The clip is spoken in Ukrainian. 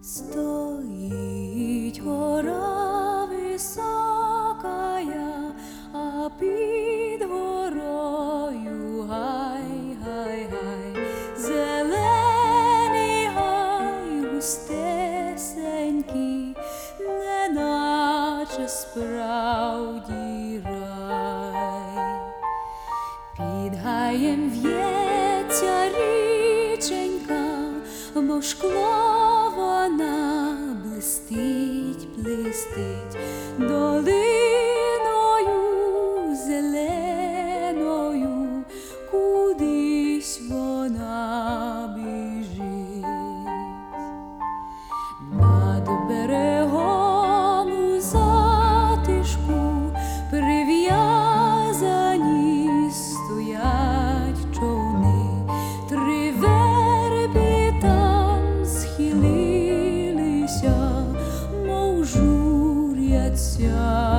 Стоїть гора високая, а під горою гай, зелений гай густесенький, неначе справді рай. Під гаєм в'ється річенька, мов шкло вона блистить, долиною зеленою, кудись вона біжить. Над берегом у затишку прив'язані стоять човни, три верби там схилилися, мов журяться.